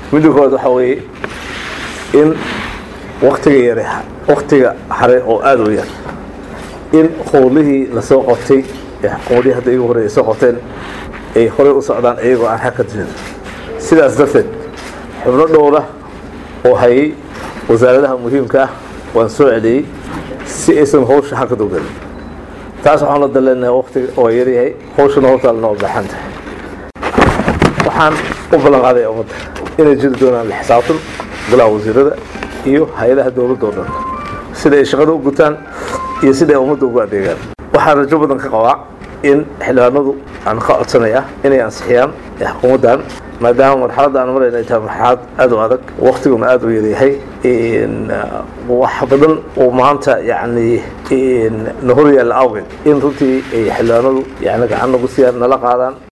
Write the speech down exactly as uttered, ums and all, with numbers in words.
midda koowaad waxa weeye in waqtiga yare waqtiga hare oo aad u yar in howlihii la soo qabtay ee xukuumadii hadda igu horeeyay soo qabteen ay hore u socdaan iyagoo aan xaq ka jirin sidaas darteed xubno dhowra oo hayay wasaaradaha muhiimka ah waan soo celiyey si aysan howsha xaq u galin taas waxaan la daleenahay waqtiga oo yar yahay howshana horta la noo baahan tahay waxaan u ballan qaaday ummadda inay jiri doonaan xisaabtan golaha wasiirada iyo hay'adaha dawladda oo dhan sida ay shaqada u gutaan iyo sida ay ummadda ugu adeegaan waxaan rajo badan ka qabaa in xildhibaanadu aan ka codsanaya inay ansixiyaan xukuumaddan maadaama marxaladda aan marayna ay tahay marxalad aad u adag waqtiguna aad u yaryahay wax badan oo maanta yacni na hor yaalla awgeed in runtii ay xildhibaanadu yacni gacan nagu siiyaan nala qaadaan